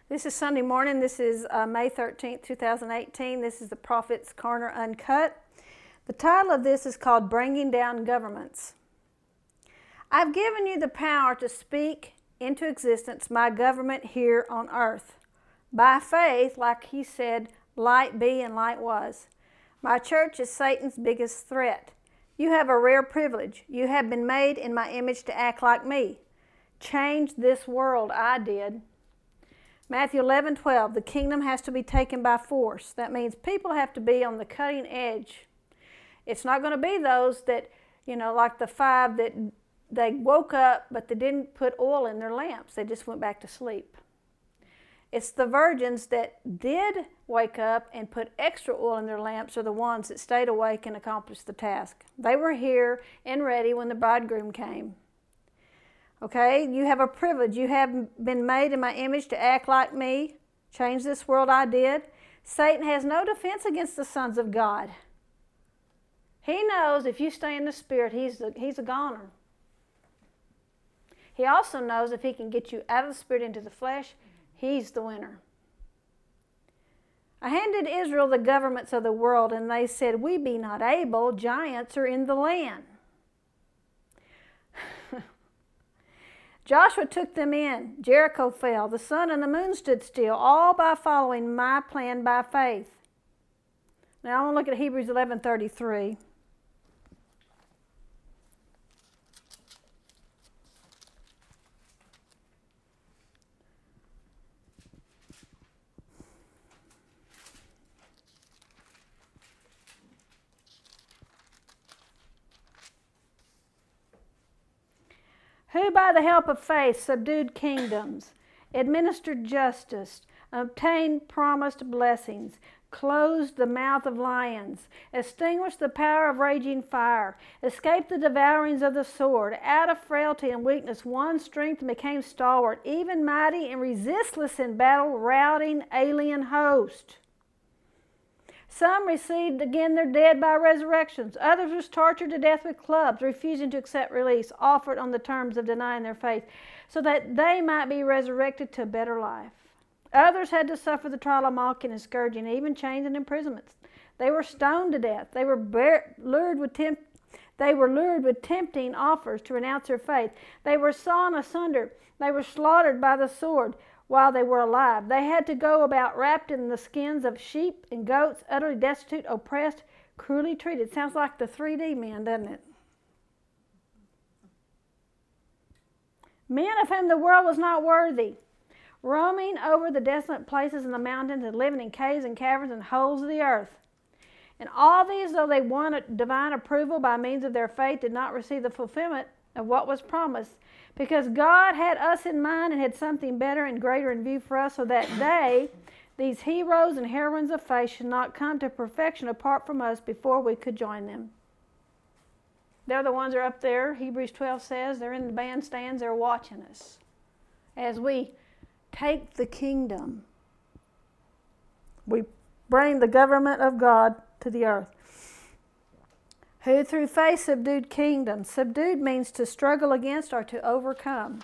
This is Sunday morning. This is May 13th, 2018. This is the Prophet's Corner Uncut. The title of this is called Bringing Down Governments. I've given you the power to speak into existence my government here on earth. By faith, like he said, light be and light was. My church is Satan's biggest threat. You have a rare privilege. You have been made in my image to act like me. Change this world, I did. Matthew 11:12, the kingdom has to be taken by force. That means people have to be on the cutting edge. It's not going to be those that, like the five that they woke up but they didn't put oil in their lamps. They just went back to sleep. It's the virgins that did wake up and put extra oil in their lamps are the ones that stayed awake and accomplished the task. They were here and ready when the bridegroom came. Okay, you have a privilege. You have been made in my image to act like me. Change this world, I did. Satan has no defense against the sons of God. He knows if you stay in the Spirit, he's a goner. He also knows if he can get you out of the Spirit into the flesh, he's the winner. I handed Israel the governments of the world, and they said, we be not able, giants are in the land. Joshua took them in. Jericho fell. The sun and the moon stood still, all by following my plan by faith. Now I want to look at Hebrews 11:33. Who by the help of faith subdued kingdoms, administered justice, obtained promised blessings, closed the mouth of lions, extinguished the power of raging fire, escaped the devourings of the sword. Out of frailty and weakness, one strength became stalwart, even mighty and resistless in battle, routing alien hosts. Some received again their dead by resurrections. Others were tortured to death with clubs, refusing to accept release, offered on the terms of denying their faith, so that they might be resurrected to a better life. Others had to suffer the trial of mocking and scourging, even chains and imprisonments. They were stoned to death. They were lured with tempting offers to renounce their faith. They were sawn asunder. They were slaughtered by the sword while they were alive. They had to go about wrapped in the skins of sheep and goats, utterly destitute, oppressed, cruelly treated. Sounds like the 3D men, doesn't it? Men of whom the world was not worthy, roaming over the desolate places in the mountains and living in caves and caverns and holes of the earth. And all these, though they won divine approval by means of their faith, did not receive the fulfillment of what was promised, because God had us in mind and had something better and greater in view for us, so that they, these heroes and heroines of faith, should not come to perfection apart from us before we could join them. They're the ones that are up there. Hebrews 12 says they're in the bandstands. They're watching us as we take the kingdom. We bring the government of God to the earth. Who through faith subdued kingdoms. Subdued means to struggle against or to overcome.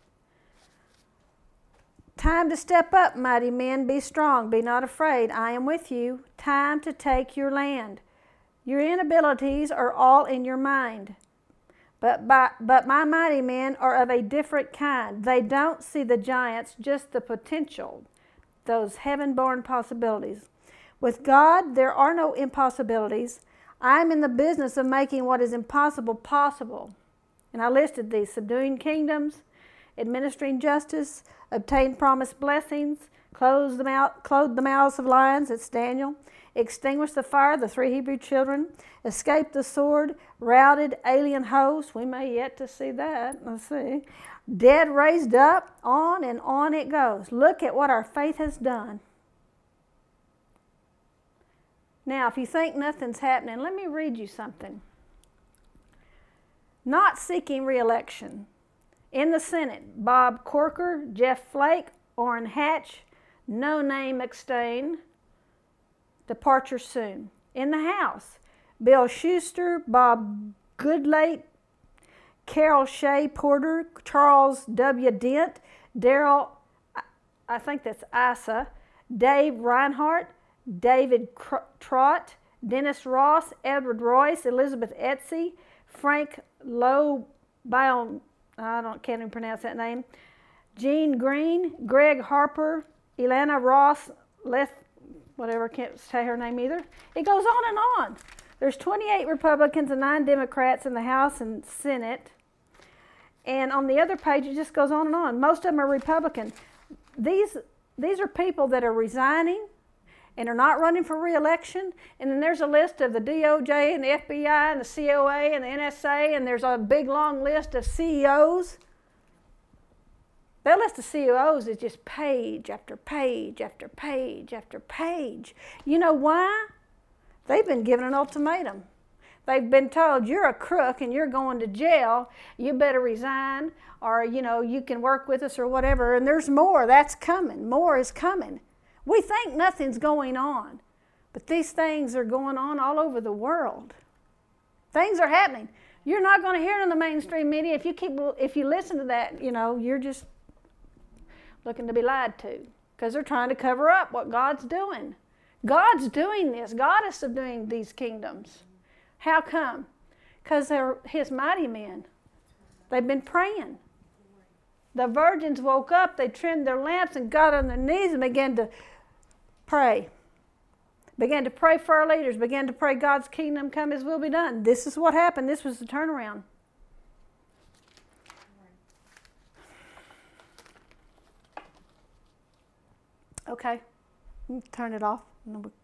Time to step up, mighty men. Be strong. Be not afraid. I am with you. Time to take your land. Your inabilities are all in your mind. But my mighty men are of a different kind. They don't see the giants, just the potential, those heaven-born possibilities. With God, there are no impossibilities. I'm in the business of making what is impossible possible. And I listed these: subduing kingdoms, administering justice, obtain promised blessings, clothe the mouths of lions, it's Daniel, extinguish the fire, the 3 Hebrew children, escape the sword, routed alien hosts, we may yet to see that, let's see, dead raised up, on and on it goes. Look at what our faith has done. Now, if you think nothing's happening, let me read you something. Not seeking re-election. In the Senate, Bob Corker, Jeff Flake, Orrin Hatch, No Name McStain, departure soon. In the House, Bill Schuster, Bob Goodlate, Carol Shea Porter, Charles W. Dent, Daryl I think that's Issa, Dave Reinhardt, David Trott, Dennis Ross, Edward Royce, Elizabeth Etsy, Frank Lowe, can't even pronounce that name, Jean Green, Greg Harper, Elana Ross, can't say her name either. It goes on and on. There's 28 Republicans and 9 Democrats in the House and Senate. And on the other page, it just goes on and on. Most of them are Republican. These are people that are resigning and are not running for re-election. And then there's a list of the DOJ and the FBI and the COA and the NSA, and there's a big long list of CEOs. That list of CEOs is just page after page after page after page. You know why? They've been given an ultimatum. They've been told, you're a crook and you're going to jail. You better resign, or, you can work with us or whatever. And there's more. That's coming. More is coming. We think nothing's going on, but these things are going on all over the world. Things are happening. You're not going to hear it in the mainstream media. If you listen to that, you're just looking to be lied to, because they're trying to cover up what God's doing. God's doing this. God is subduing these kingdoms. How come? Because they're His mighty men. They've been praying. The virgins woke up, they trimmed their lamps and got on their knees and began to pray. Began to pray for our leaders, began to pray God's kingdom come, His will be done. This is what happened. This was the turnaround. Okay, turn it off.